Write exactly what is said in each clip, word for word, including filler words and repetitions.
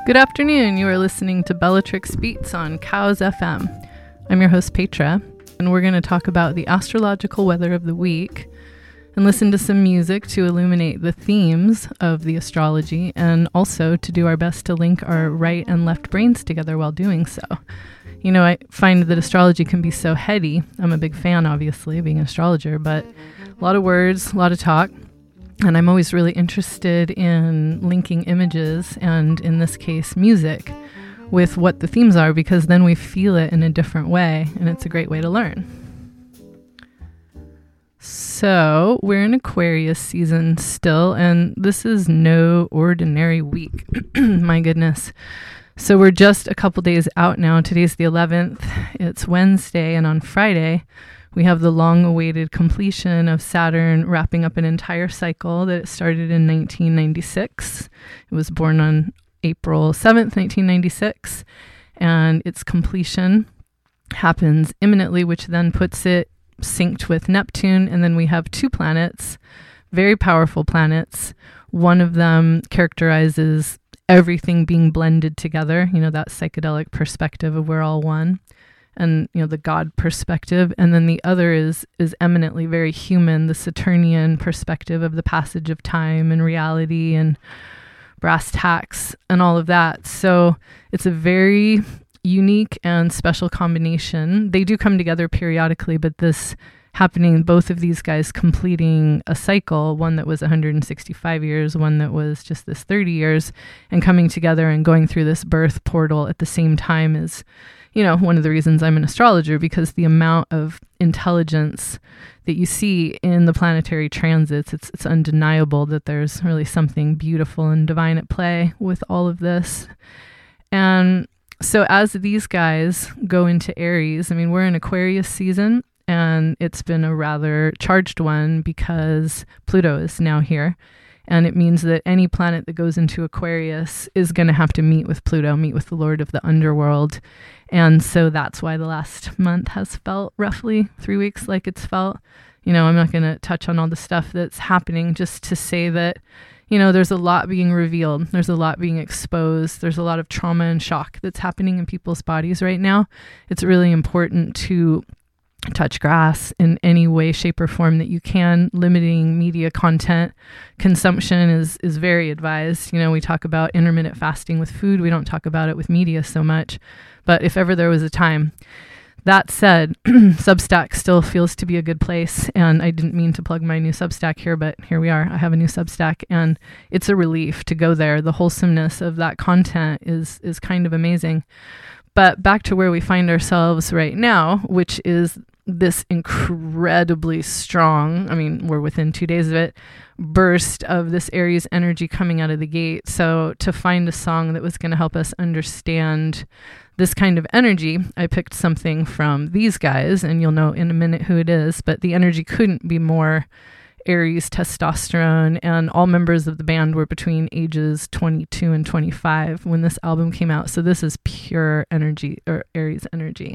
Good afternoon. You are listening to Bellatrix Beats on Cows F M. I'm your host, Petra, and we're going to talk about the astrological weather of the week and listen to some music to illuminate the themes of the astrology, and also to do our best to link our right and left brains together while doing so. You know, I find that astrology can be so heady. I'm a big fan, obviously, being an astrologer, but a lot of words, a lot of talk. And I'm always really interested in linking images, and in this case, music, with what the themes are, because then we feel it in a different way, and it's a great way to learn. So we're in Aquarius season still, and this is no ordinary week. My goodness. So we're just a couple days out now. Today's the eleventh. It's Wednesday, and on Friday, we have the long-awaited completion of Saturn wrapping up an entire cycle that it started in nineteen ninety-six. It was born on April seventh, nineteen ninety-six, and its completion happens imminently, which then puts it synced with Neptune, and then we have two planets, very powerful planets. One of them characterizes everything being blended together, you know, that psychedelic perspective of we're all one, and, you know, the God perspective. And then the other is is eminently very human, the Saturnian perspective of the passage of time and reality and brass tacks and all of that. So it's a very unique and special combination. They do come together periodically, but this happening, both of these guys completing a cycle, one that was one hundred sixty-five years, one that was just this thirty years, and coming together and going through this birth portal at the same time is, you know, one of the reasons I'm an astrologer, because the amount of intelligence that you see in the planetary transits, it's it's undeniable that there's really something beautiful and divine at play with all of this. And so as these guys go into Aries, I mean, we're in Aquarius season, and it's been a rather charged one because Pluto is now here. And it means that any planet that goes into Aquarius is going to have to meet with Pluto, meet with the Lord of the underworld. And so that's why the last month has felt roughly three weeks like it's felt. You know, I'm not going to touch on all the stuff that's happening, just to say that, you know, there's a lot being revealed. There's a lot being exposed. There's a lot of trauma and shock that's happening in people's bodies right now. It's really important to touch grass in any way, shape, or form that you can. Limiting media content consumption is is very advised. You know, we talk about intermittent fasting with food. We don't talk about it with media so much. But if ever there was a time. That said, Substack still feels to be a good place. And I didn't mean to plug my new Substack here, but here we are. I have a new Substack, and it's a relief to go there. The wholesomeness of that content is is kind of amazing. But back to where we find ourselves right now, which is this incredibly strong, I mean, we're within two days of it, burst of this Aries energy coming out of the gate. So to find a song that was going to help us understand this kind of energy, I picked something from these guys, and you'll know in a minute who it is, but the energy couldn't be more Aries testosterone, and all members of the band were between ages twenty-two and twenty-five when this album came out. So this is pure energy, or Aries energy.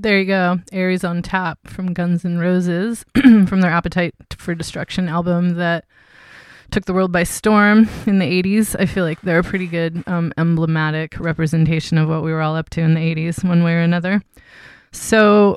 There you go. Aries on Tap from Guns N' Roses from their Appetite for Destruction album that took the world by storm in the eighties. I feel like they're a pretty good um, emblematic representation of what we were all up to in the eighties, one way or another. So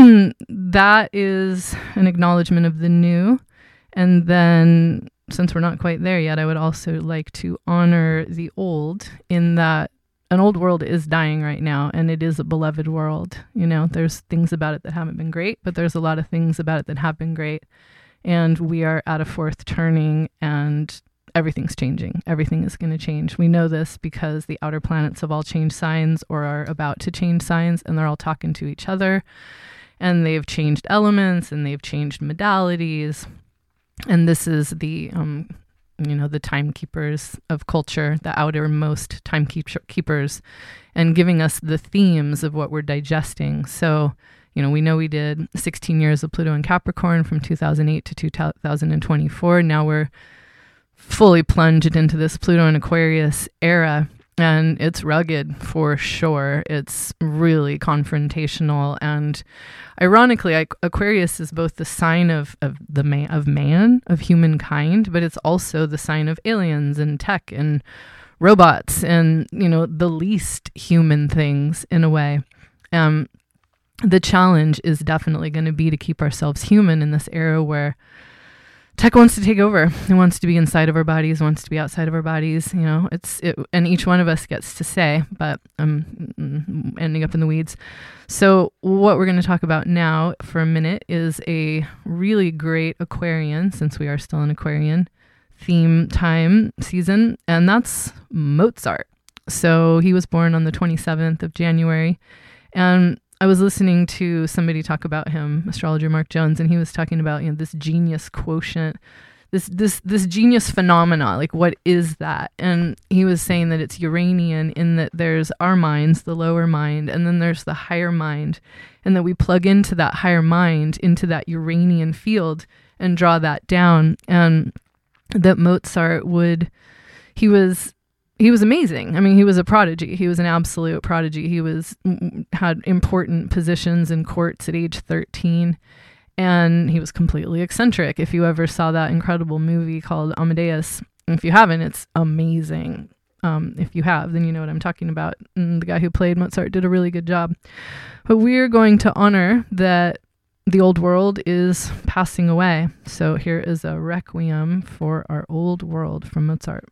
that is an acknowledgement of the new. And then, since we're not quite there yet, I would also like to honor the old, in that an old world is dying right now, and it is a beloved world. You know, there's things about it that haven't been great, but there's a lot of things about it that have been great. And we are at a fourth turning, and everything's changing. Everything is going to change. We know this because the outer planets have all changed signs or are about to change signs, and they're all talking to each other. And they've changed elements, and they've changed modalities. And this is the, um, you know, the timekeepers of culture, the outermost timekeepers, and giving us the themes of what we're digesting. So, you know, we know we did sixteen years of Pluto and Capricorn from two thousand eight to two thousand twenty-four. Now we're fully plunged into this Pluto and Aquarius era, and it's rugged for sure. It's really confrontational, and ironically, I, Aquarius is both the sign of of the man of man of humankind, but it's also the sign of aliens and tech and robots and, you know, the least human things in a way. Um, the challenge is definitely going to be to keep ourselves human in this era where tech wants to take over. It wants to be inside of our bodies, wants to be outside of our bodies. You know, it's it, and each one of us gets to say, but I'm ending up in the weeds. So what we're going to talk about now for a minute is a really great Aquarian, since we are still in Aquarian theme time season, and that's Mozart. So he was born on the twenty-seventh of January, and I was listening to somebody talk about him, astrologer Mark Jones, and he was talking about, you know, this genius quotient, this this this genius phenomena. Like, what is that? And he was saying that it's Uranian, in that there's our minds, the lower mind, and then there's the higher mind, and that we plug into that higher mind, into that Uranian field, and draw that down. And that Mozart would, he was. He was amazing. I mean, he was a prodigy. He was an absolute prodigy. He was had important positions in courts at age thirteen, and he was completely eccentric. If you ever saw that incredible movie called Amadeus, if you haven't, it's amazing. Um, if you have, then you know what I'm talking about. And the guy who played Mozart did a really good job. But we're going to honor that the old world is passing away. So here is a requiem for our old world from Mozart.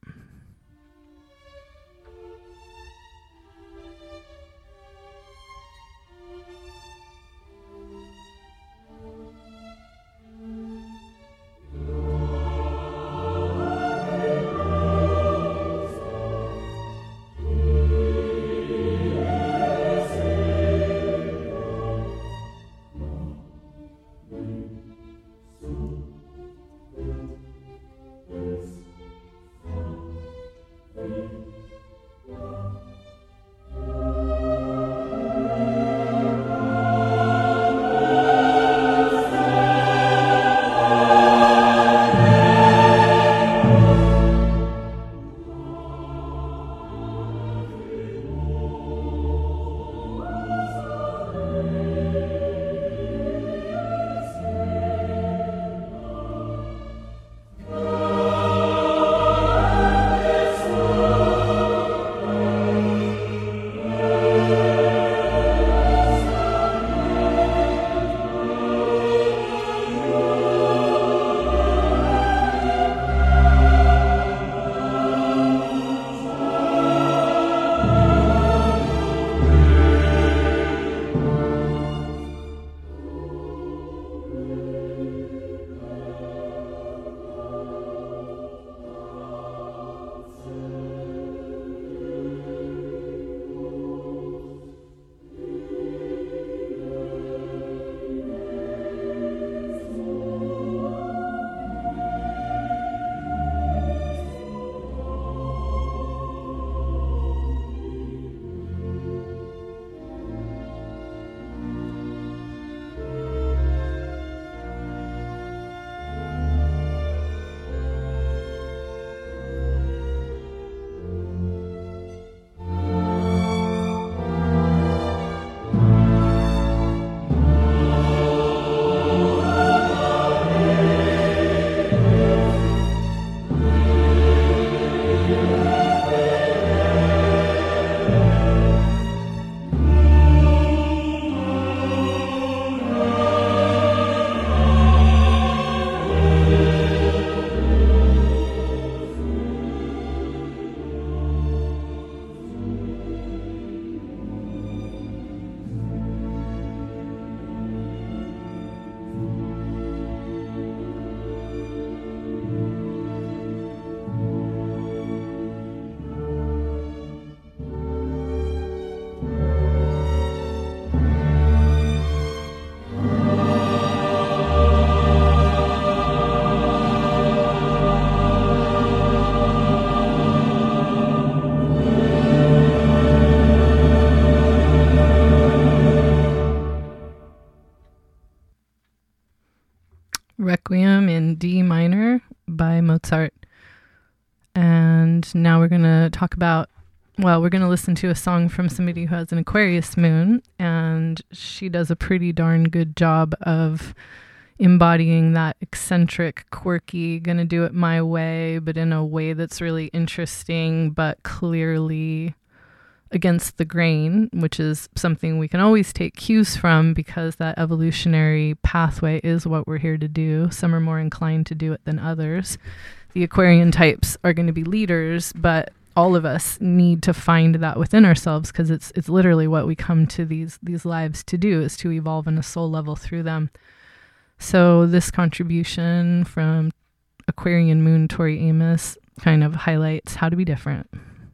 Mozart. And now we're going to talk about, well, we're going to listen to a song from somebody who has an Aquarius moon, and she does a pretty darn good job of embodying that eccentric, quirky, gonna do it my way, but in a way that's really interesting, but clearly against the grain, which is something we can always take cues from because that evolutionary pathway is what we're here to do. Some are more inclined to do it than others. The Aquarian types are going to be leaders, but all of us need to find that within ourselves because it's it's literally what we come to these these lives to do, is to evolve on a soul level through them. So this contribution from Aquarian moon Tori Amos kind of highlights how to be different.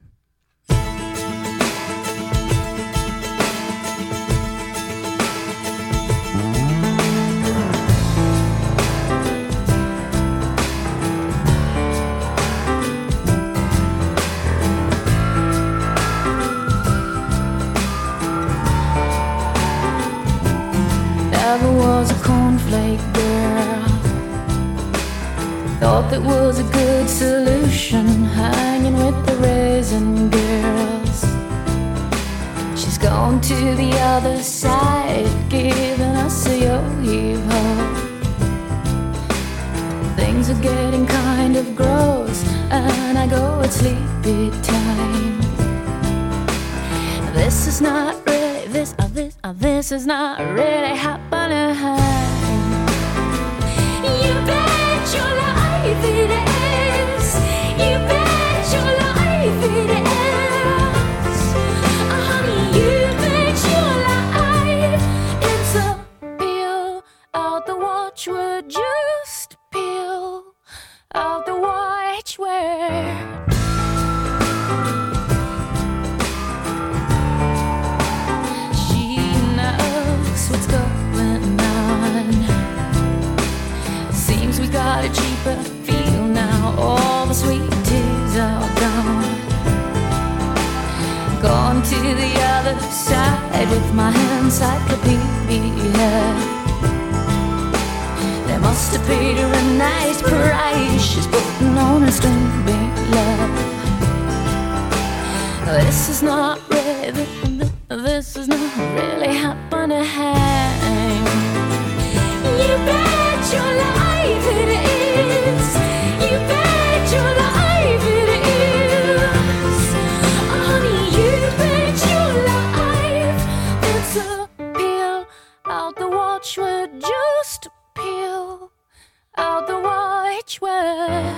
Never was a cornflake girl. Thought that was a good solution, hanging with the raisin girls. She's gone to the other side, giving us a yo-yo. Things are getting kind of gross, and I go at sleepy time. This is not really, this, uh, this, uh, this is not really happening. You bet your life it is. You bet your life it is. Oh, honey, you bet your life. It's a peel out the watchword, just peel out the watchword. What's going on? Seems we got a cheaper feel now. All the sweet teas are gone. Gone to the other side with my encyclopedia. They must have paid her a nice price. She's putting on a string love. This is not really, this is not really happening. You bet your life it is. You bet your life it is. Oh, honey, you bet your life. It's a peel out the watchword, just peel out the watchword.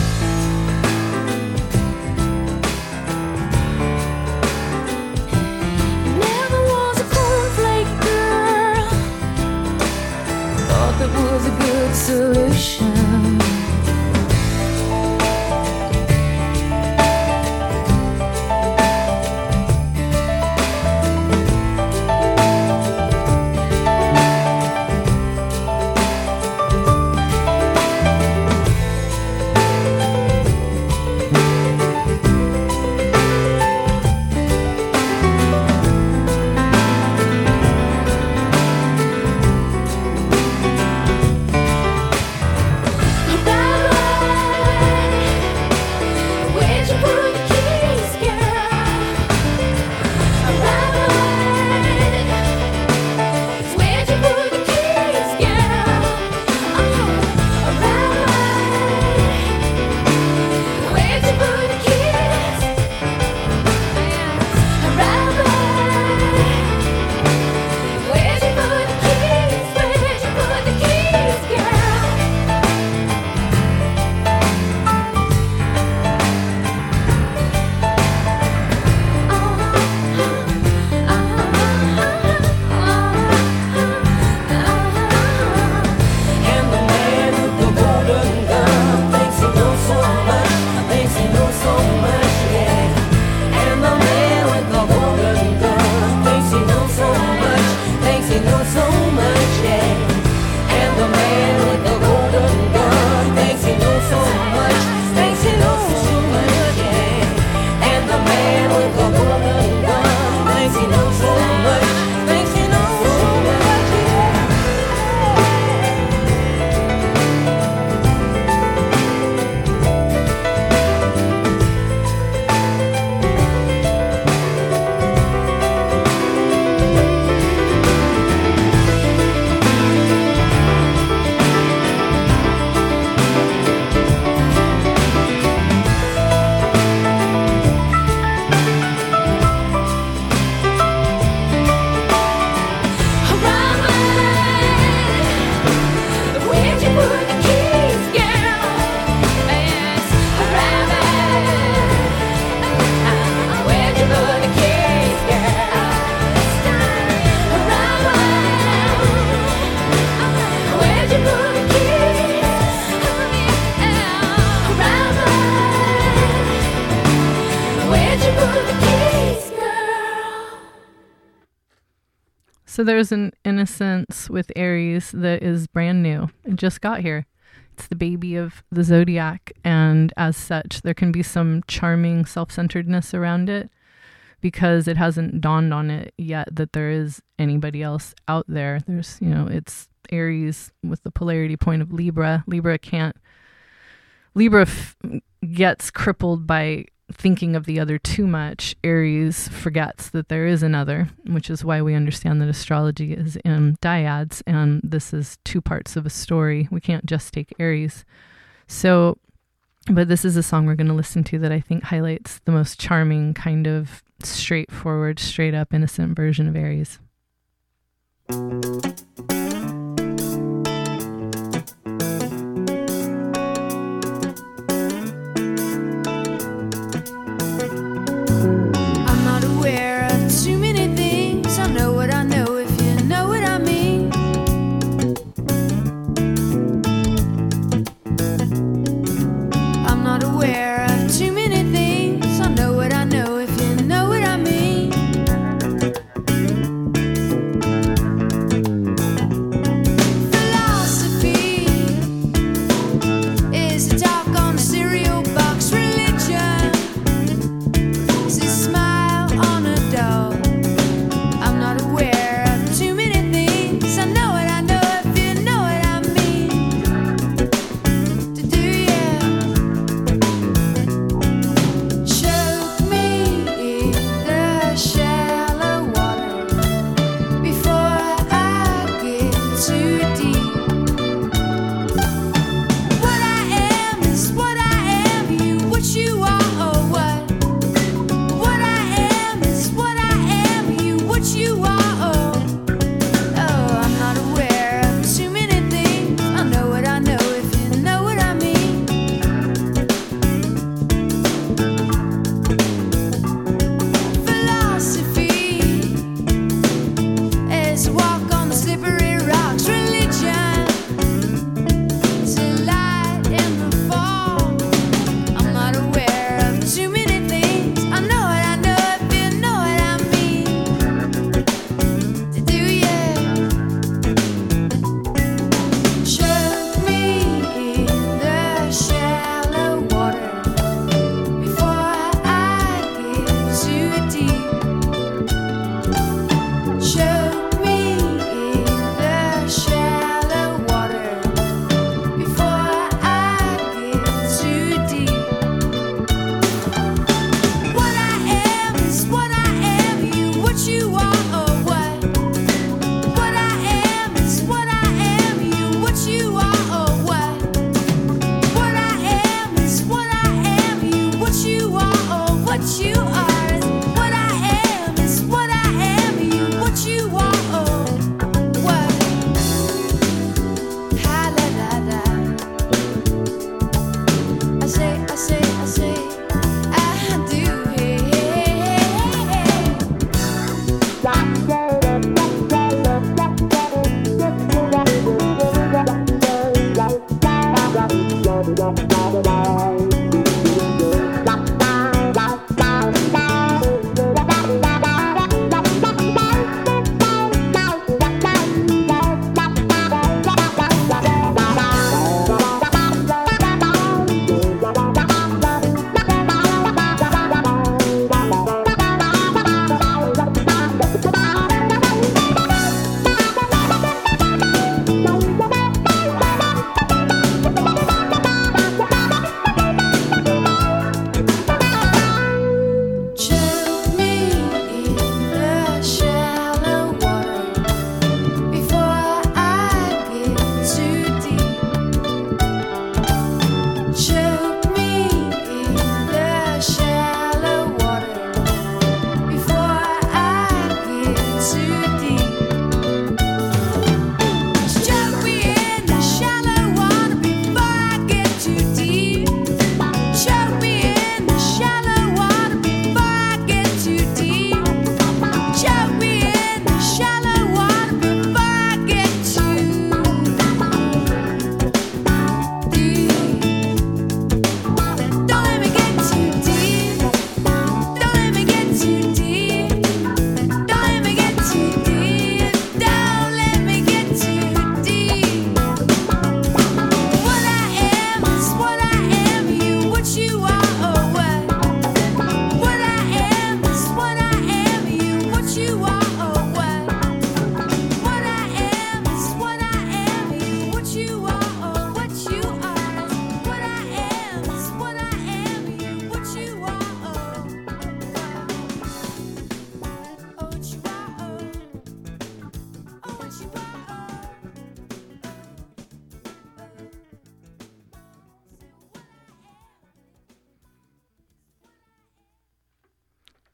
That was a good solution. So there's an innocence with Aries that is brand new. It just got here. It's the baby of the zodiac. And as such, there can be some charming self-centeredness around it because it hasn't dawned on it yet that there is anybody else out there. There's, you know, it's Aries with the polarity point of Libra. Libra can't, Libra f- gets crippled by thinking of the other too much. Aries forgets that there is another, which is why we understand that astrology is in dyads, and this is two parts of a story. We can't just take Aries. So, but this is a song we're going to listen to that I think highlights the most charming, kind of straightforward, straight up innocent version of Aries.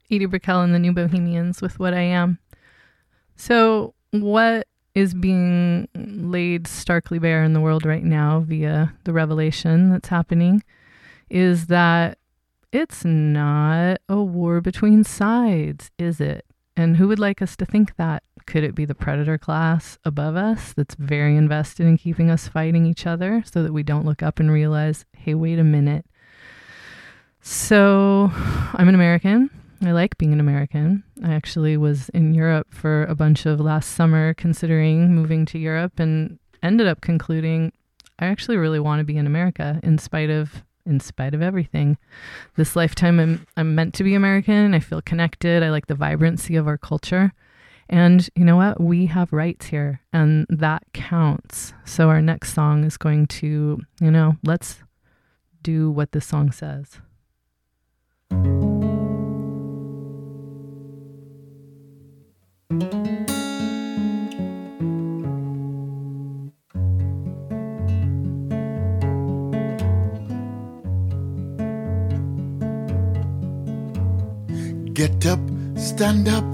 Edie Brickell and the New Bohemians with What I Am. So what is being laid starkly bare in the world right now via the revelation that's happening is that it's not a war between sides, is it? And who would like us to think that? Could it be the predator class above us that's very invested in keeping us fighting each other so that we don't look up and realize, hey, wait a minute. So I'm an American. I like being an American. I actually was in Europe for a bunch of last summer considering moving to Europe and ended up concluding I actually really want to be in America in spite of in spite of everything. This lifetime I'm I'm meant to be American. I feel connected. I like the vibrancy of our culture. And you know what? We have rights here and that counts. So our next song is going to, you know, let's do what this song says. Get up, stand up.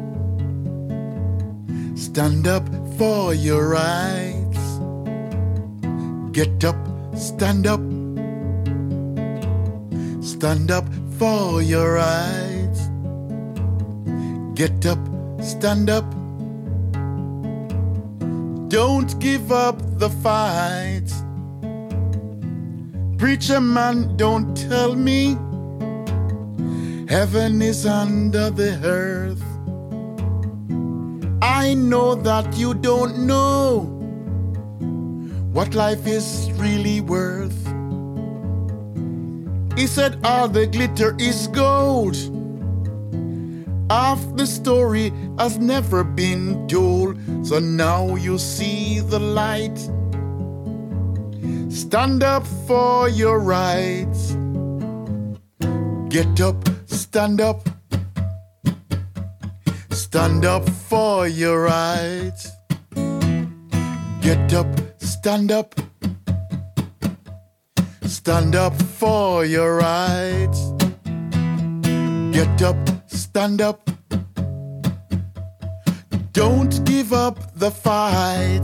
Stand up for your rights. Get up, stand up. Stand up for your rights. Get up, stand up. Don't give up the fight. Preacher man, don't tell me heaven is under the earth. I know that you don't know what life is really worth. He said all the glitter is gold. Half the story has never been told. So now you see the light. Stand up for your rights. Get up, stand up. Stand up for your rights. Get up, stand up. Stand up for your rights. Get up, stand up. Don't give up the fight.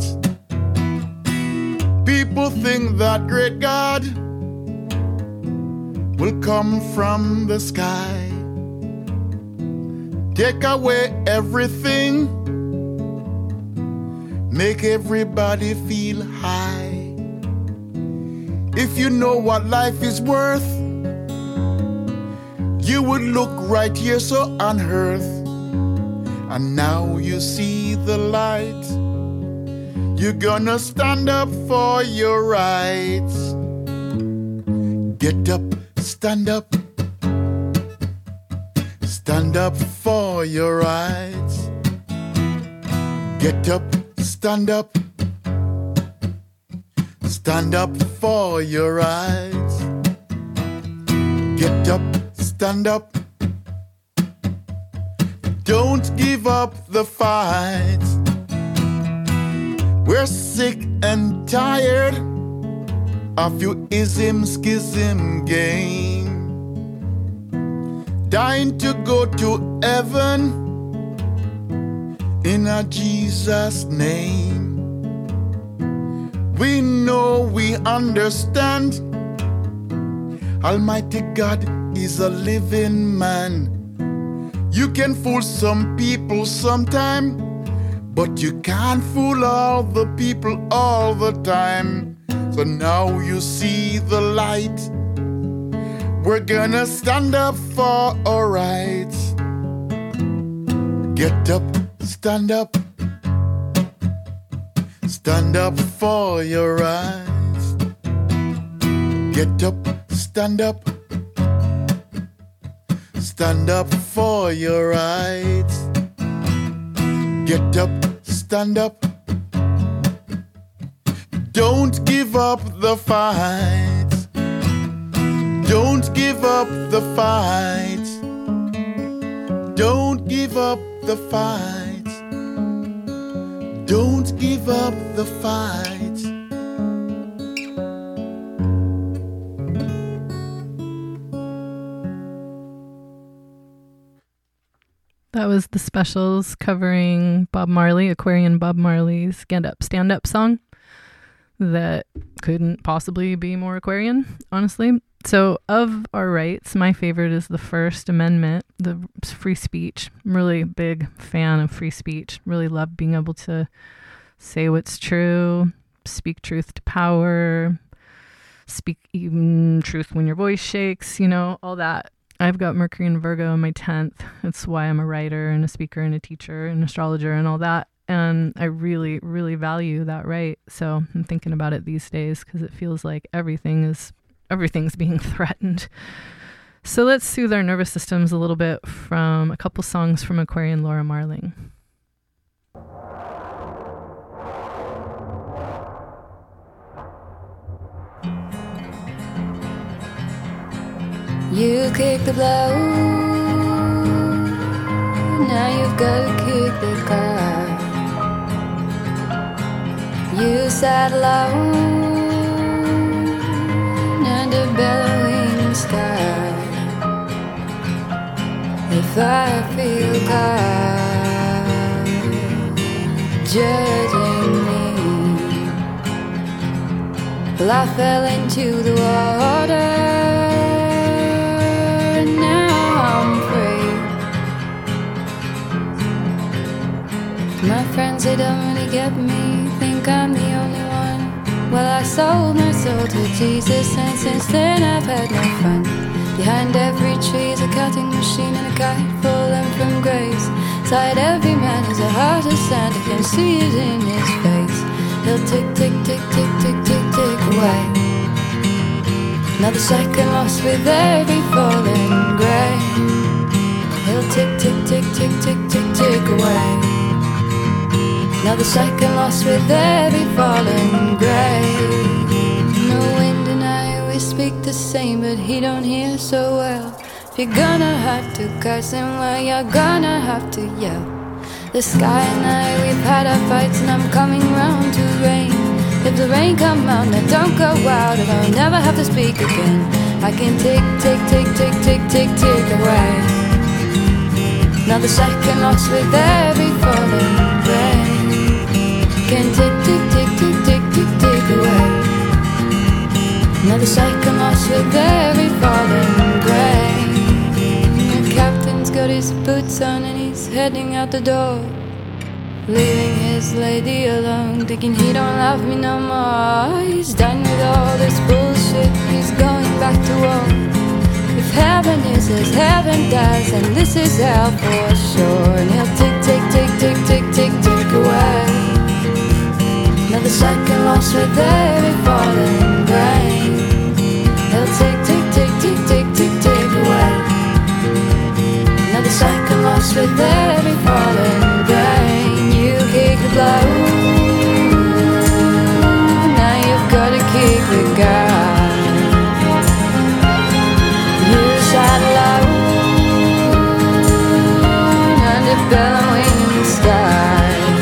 People think that great God will come from the sky, take away everything, make everybody feel high. If you know what life is worth, you would look right here so on earth. And now you see the light. You're gonna stand up for your rights. Get up, stand up. Stand up for your rights. Get up, stand up. Stand up for your rights. Get up, stand up. Don't give up the fight. We're sick and tired of your ism, schism game. Dying to go to heaven in a Jesus name. We know, we understand Almighty God is a living man. You can fool some people sometime, but you can't fool all the people all the time. So now you see the light. We're gonna stand up for our rights. Get up, stand up. Stand up for your rights. Get up, stand up. Stand up for your rights. Get up, stand up. Don't give up the fight. Don't give up the fight. Don't give up the fight. Don't give up the fight. That was The Specials covering Bob Marley, Aquarian Bob Marley's Get Up, Stand Up song that couldn't possibly be more Aquarian, honestly. So of our rights, my favorite is the First Amendment, the free speech. I'm really big fan of free speech. Really love being able to say what's true, speak truth to power, speak even truth when your voice shakes, you know, all that. I've got Mercury and Virgo in my tenth. That's why I'm a writer and a speaker and a teacher and astrologer and all that. And I really, really value that right. So I'm thinking about it these days because it feels like everything is everything's being threatened. So let's soothe our nervous systems a little bit from a couple songs from Aquarian Laura Marling. You kick the blow, now you've got to kick the car. You sat alone under bellowing sky. If I feel God judging me, well, I fell into the water. My friends, they don't really get me, think I'm the only one. Well, I sold my soul to Jesus, and since then I've had no fun. Behind every tree is a cutting machine and a kite falling from grace. Inside every man is a heart of sand, I can see it in his face. He'll tick, tick, tick, tick, tick, tick, tick away. Another second lost with every falling grain. He'll tick, tick, tick, tick, tick, tick, tick away. Another second lost with every fallen grave. No wind and I, we speak the same, but he don't hear so well. If you're gonna have to curse him, well, you're gonna have to yell. The sky and I, we've had our fights, and I'm coming round to rain. If the rain come out, now don't go out, and I'll never have to speak again. I can tick, tick, tick, tick, tick, tick, tick away. Another second lost with every fallen rain. Can tick, tick, tick, tick, tick, tick, tick away. Another second lost with every falling grain. The captain's got his boots on and he's heading out the door, leaving his lady alone, thinking he don't love me no more. He's done with all this bullshit, he's going back to war. If heaven is as heaven does, and this is hell for sure. And he'll tick, tick, tick, tick, tick, tick, tick away. Another second lost with every falling grain. He'll tick, tick, tick, tick, tick, tick, tick away. Another second lost with every falling grain. You kick the blow, now you've got to kick the guy. You sat alone under bellowing sky.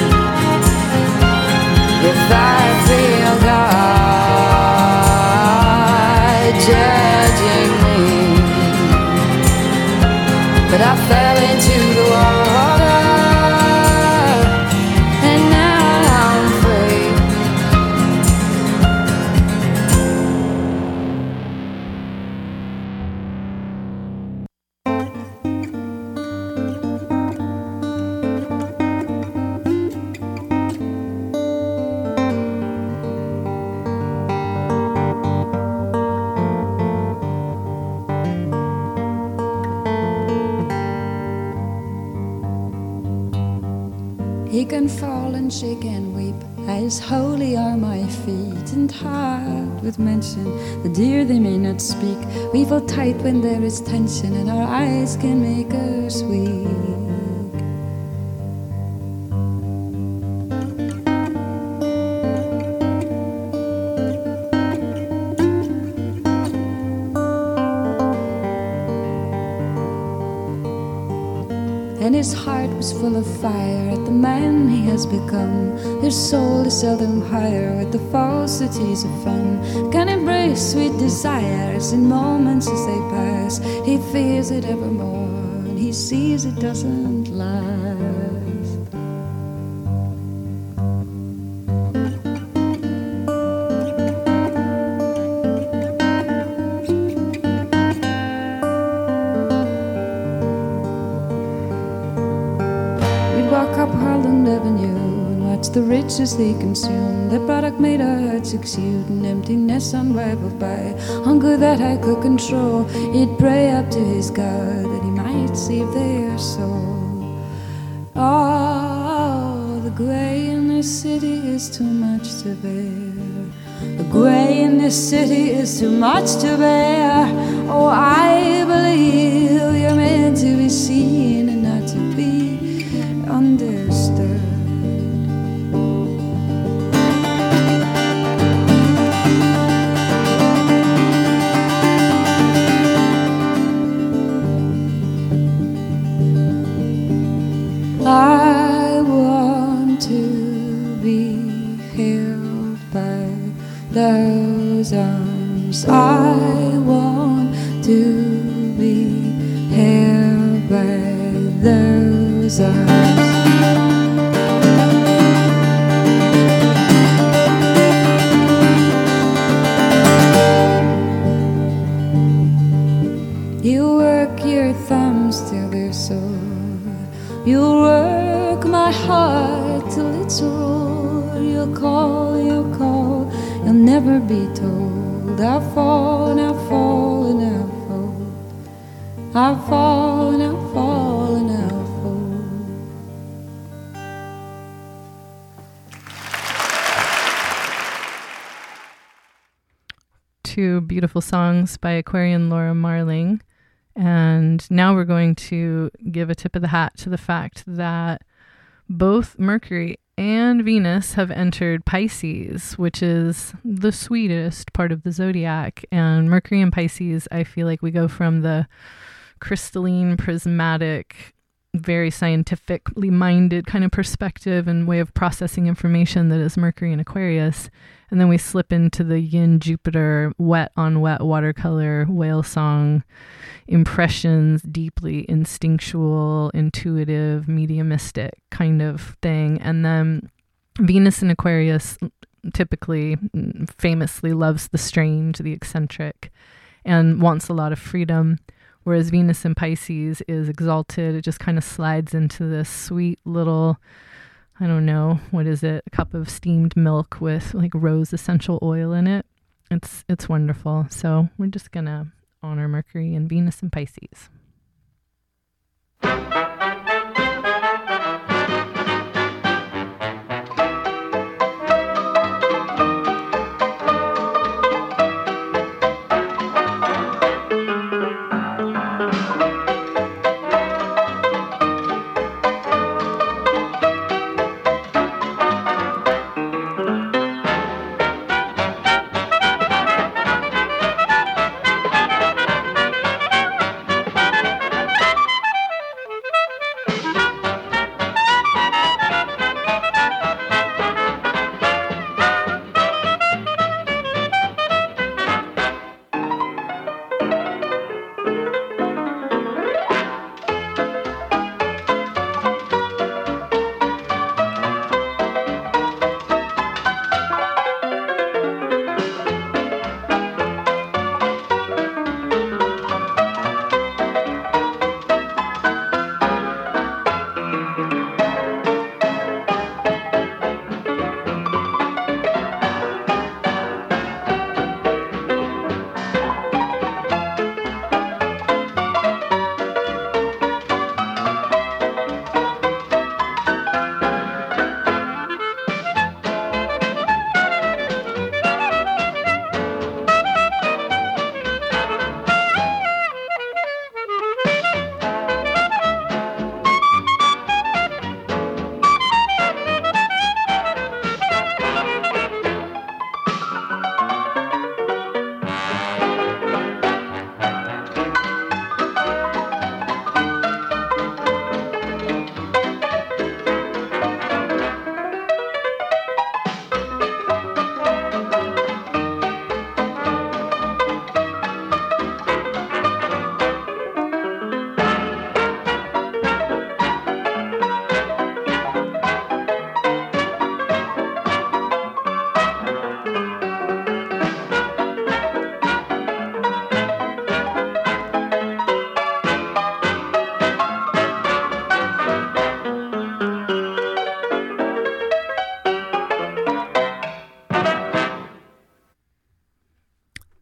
If I feel God judging me, but I fell into the water, and now I'm free. He can fall and shake and weep, as holy are my feet, and hard with mention, the dear they may not speak. We fall tight when there is tension, and our eyes can make us weak. And his heart was full of fire at the man he has become. His soul is seldom higher with the falsities of fun. Can embrace sweet desires in moments as they pass. He fears it evermore, and he he sees it doesn't last. Walk up Harland Avenue and watch the rich as they consume the product made our hearts exude, an emptiness unrivaled by hunger that I could control. He'd pray up to his God that he might save their soul. Oh, the gray in this city is too much to bear. The gray in this city is too much to bear. Oh, I believe you're meant to be seen and not to be understood. I want to be held by those arms. I want to be held by those arms. You work your thumbs till they're sore. You'll work my heart till it's raw. You'll call, you'll call, you'll never be told. I'll fall and I'll fall and I'll fall. I'll fall and I'll fall and I'll fall. Two beautiful songs by Aquarian Laura Marling. And now we're going to give a tip of the hat to the fact that both Mercury and Venus have entered Pisces, which is the sweetest part of the zodiac. And Mercury and Pisces, I feel like we go from the crystalline, prismatic, very scientifically minded kind of perspective and way of processing information that is Mercury and Aquarius. And then we slip into the yin Jupiter, wet on wet watercolor, whale song, impressions, deeply instinctual, intuitive, mediumistic kind of thing. And then Venus in Aquarius typically, famously loves the strange, the eccentric, and wants a lot of freedom. Whereas Venus in Pisces is exalted. It just kind of slides into this sweet little, I don't know, what is it? A cup of steamed milk with like rose essential oil in it. It's it's wonderful. So we're just going to honor Mercury and Venus in Pisces.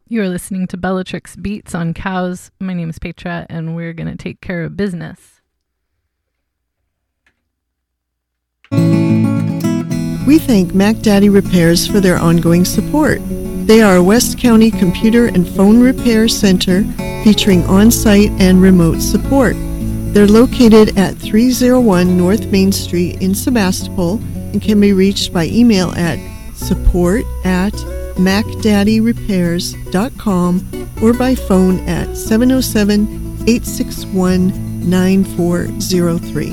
You are listening to Bellatrix Beats on Cows. My name is Petra, and we're going to take care of business. We thank Mac Daddy Repairs for their ongoing support. They are a West County computer and phone repair center featuring on-site and remote support. They're located at three oh one North Main Street in Sebastopol and can be reached by email at support at mac daddy repairs dot com or by phone at seven oh seven, eight six one, nine four oh three.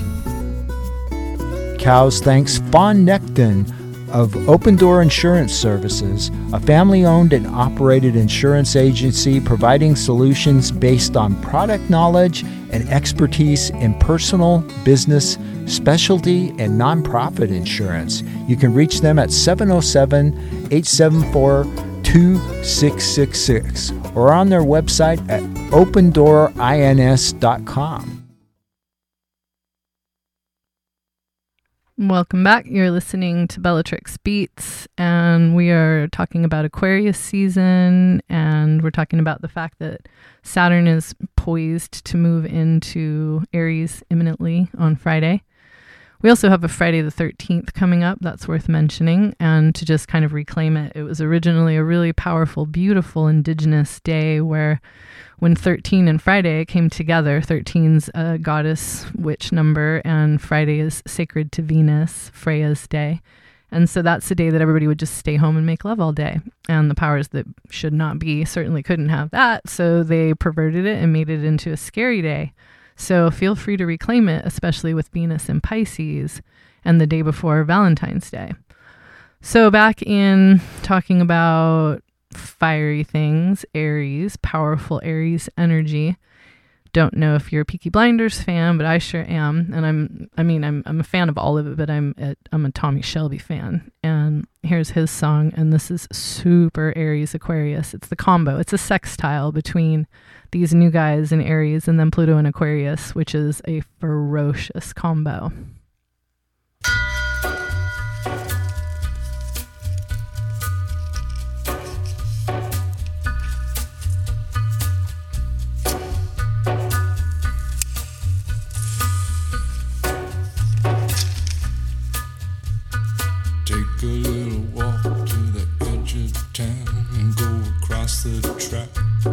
Cows thanks Fawn Necton of Open Door Insurance Services, a family-owned and operated insurance agency providing solutions based on product knowledge and expertise in personal, business, specialty, and nonprofit insurance. You can reach them at seven oh seven, eight seven four, two six six six or on their website at open door ins dot com. Welcome back. You're listening to Bellatrix Beats, and we are talking about Aquarius season, and we're talking about the fact that Saturn is poised to move into Aries imminently on Friday. We also have a Friday the thirteenth coming up. That's worth mentioning. And to just kind of reclaim it, it was originally a really powerful, beautiful indigenous day where when thirteen and Friday came together, thirteen's a goddess witch number, and Friday is sacred to Venus, Freya's day. And so that's the day that everybody would just stay home and make love all day. And the powers that should not be certainly couldn't have that. So they perverted it and made it into a scary day. So feel free to reclaim it, especially with Venus in Pisces and the day before Valentine's Day. So back in talking about fiery things, Aries, powerful Aries energy. Don't know if you're a Peaky Blinders fan, but I sure am. And I'm, I mean, I'm, I'm a fan of all of it, but I'm, a, I'm a Tommy Shelby fan. And here's his song, and this is super Aries Aquarius. It's the combo. It's a sextile between these new guys in Aries and then Pluto and Aquarius, which is a ferocious combo. Take a little walk to the edge of town and go across the track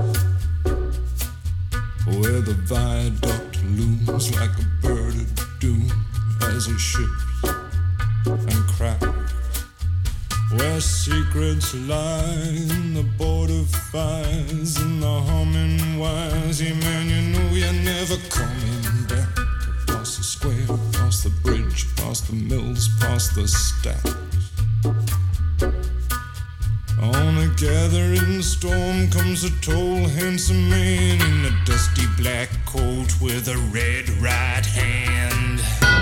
where the viaduct looms like a bird of doom as it ships and cracks, where secrets lie in the border fires and the humming wires. Yeah, man, you know you're never coming back. Across the square, across the bridge, past the mills, past the stacks. On a gathering storm comes a tall, handsome man in a dusty black coat with a red right hand.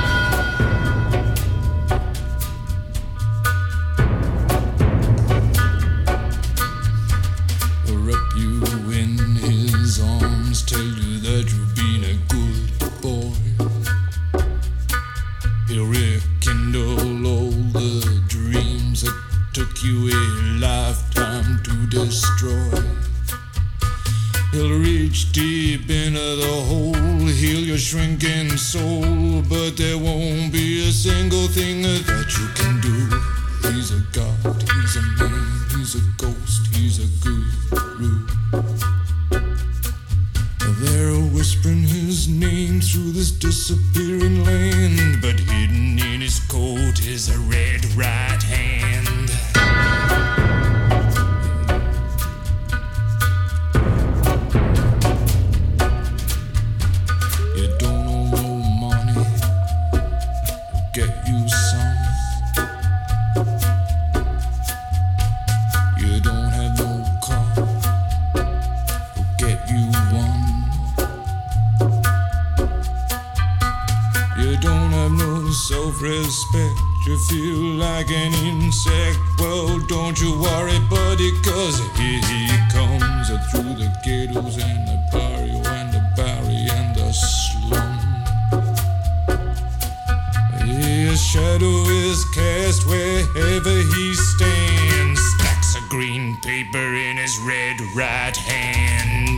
He'll wrap you in his arms, tell you that you've been a good boy. He'll rekindle all the dreams that took you a lifetime to destroy. He'll reach deep into the hole, heal your shrinking soul, but there won't be a single thing that you can do. He's a god, he's a man, he's a ghost, he's a guru. They're whispering his name through this disappearing land, but hidden in his coat is a red right hand. You don't owe no money, he'll get you some. You don't have no car, he'll get you one. You don't have no self-respect, you feel like an insect. Well, don't you worry, buddy, cause here he comes through the ghettos and the barrio and the barry and the slum. His shadow is cast wherever he stands. Stacks of green paper in his red right hand.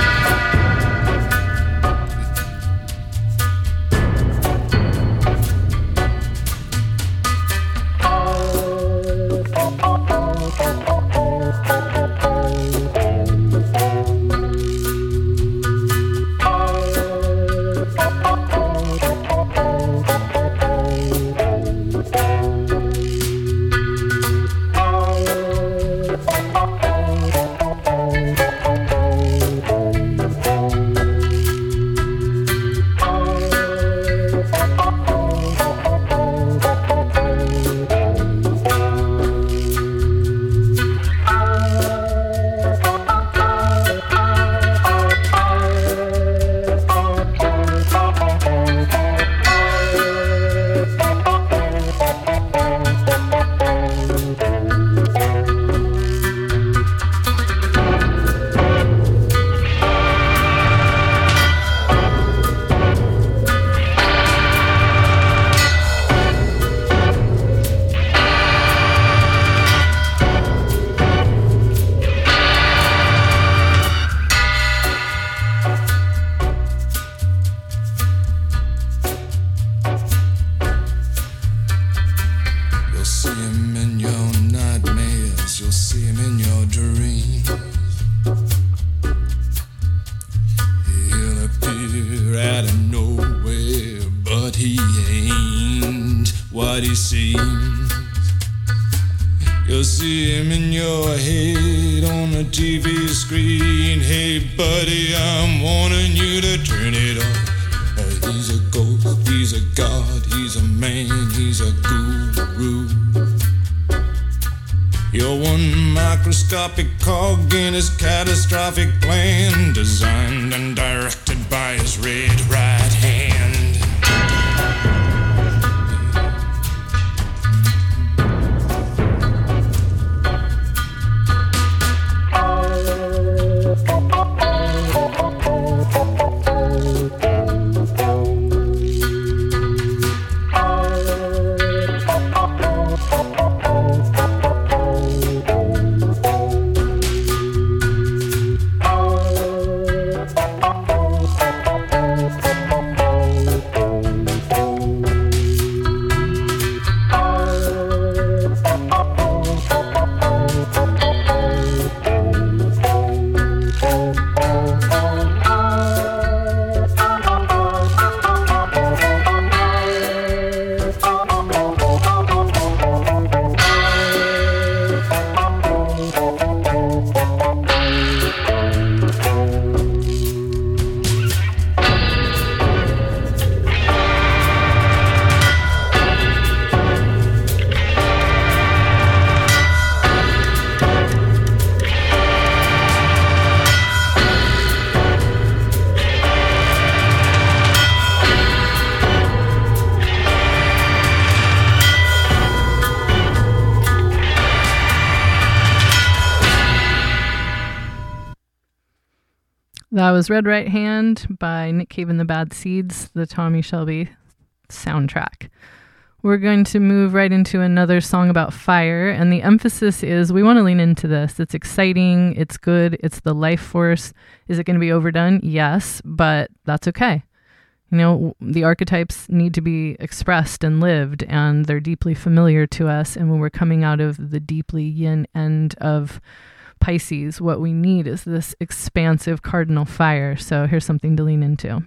You'll see him in your head on the T V screen. Hey buddy, I'm warning you to turn it off. Uh, he's a ghost, he's a god, he's a man, he's a guru. You're one microscopic cog in his catastrophic plan, designed and directed by his red right hand. That was Red Right Hand by Nick Cave and the Bad Seeds, the Tommy Shelby soundtrack. We're going to move right into another song about fire, and the emphasis is we want to lean into this. It's exciting, it's good, it's the life force. Is it going to be overdone? Yes, but that's okay. You know, the archetypes need to be expressed and lived, and they're deeply familiar to us. And when we're coming out of the deeply yin end of Pisces, what we need is this expansive cardinal fire. So here's something to lean into.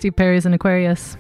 Steve Perry's in Aquarius.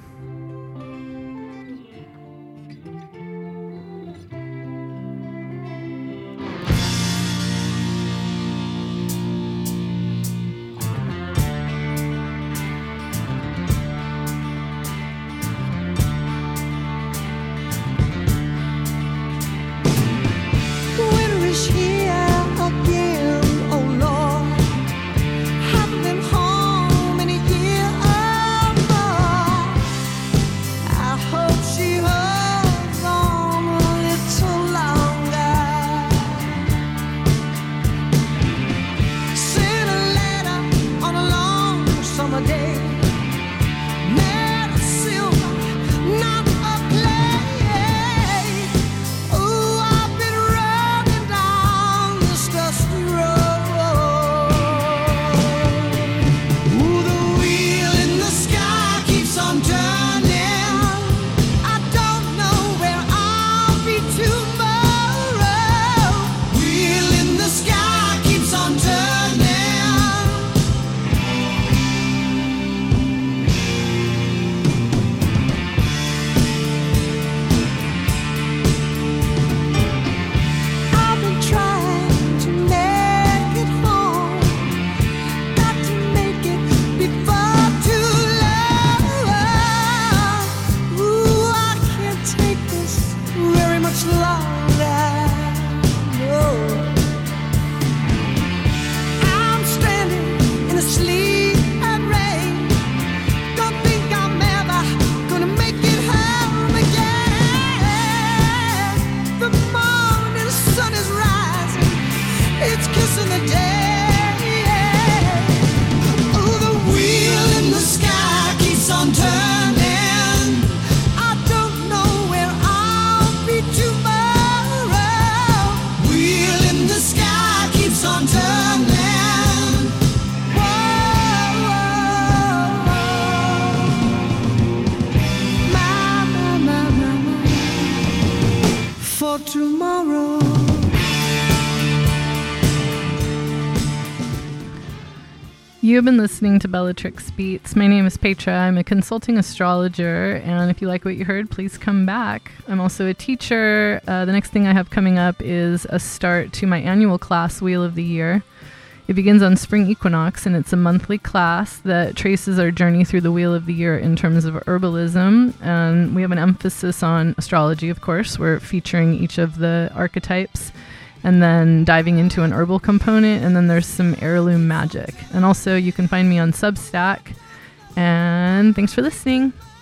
You have been listening to Bellatrix Beats. My name is Petra. I'm a consulting astrologer, and if you like what you heard, please come back. I'm also a teacher. Uh, the next thing I have coming up is a start to my annual class, Wheel of the Year. It begins on spring equinox, and it's a monthly class that traces our journey through the Wheel of the Year in terms of herbalism. And we have an emphasis on astrology, of course. We're featuring each of the archetypes, and then diving into an herbal component, and then there's some heirloom magic. And also you can find me on Substack. And thanks for listening.